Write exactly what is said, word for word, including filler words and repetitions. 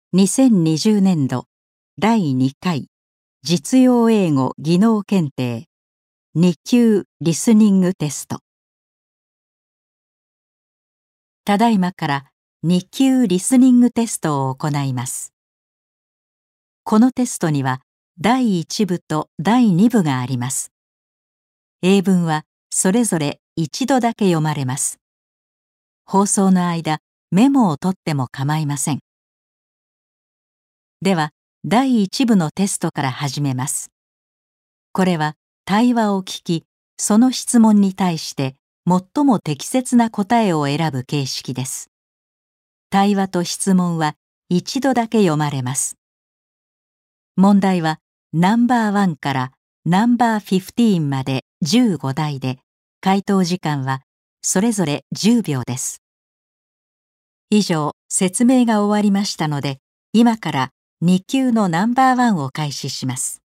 にせんにじゅうねんどだいにかい実用英語技能検定に級リスニングテスト。ただいまからに級リスニングテストを行います。このテストにはだいいち部とだいに部があります。英文はそれぞれ一度だけ読まれます。放送の間、メモを取っても構いません。では、だいいち部のテストから始めます。これは対話を聞き、その質問に対して最も適切な答えを選ぶ形式です。対話と質問は一度だけ読まれます。問題はナンバーワンからナンバーフィフティーンまでじゅうご題で、回答時間はそれぞれじゅうびょうです。以上、説明が終わりましたので、今からに級のナンバーワンを開始します。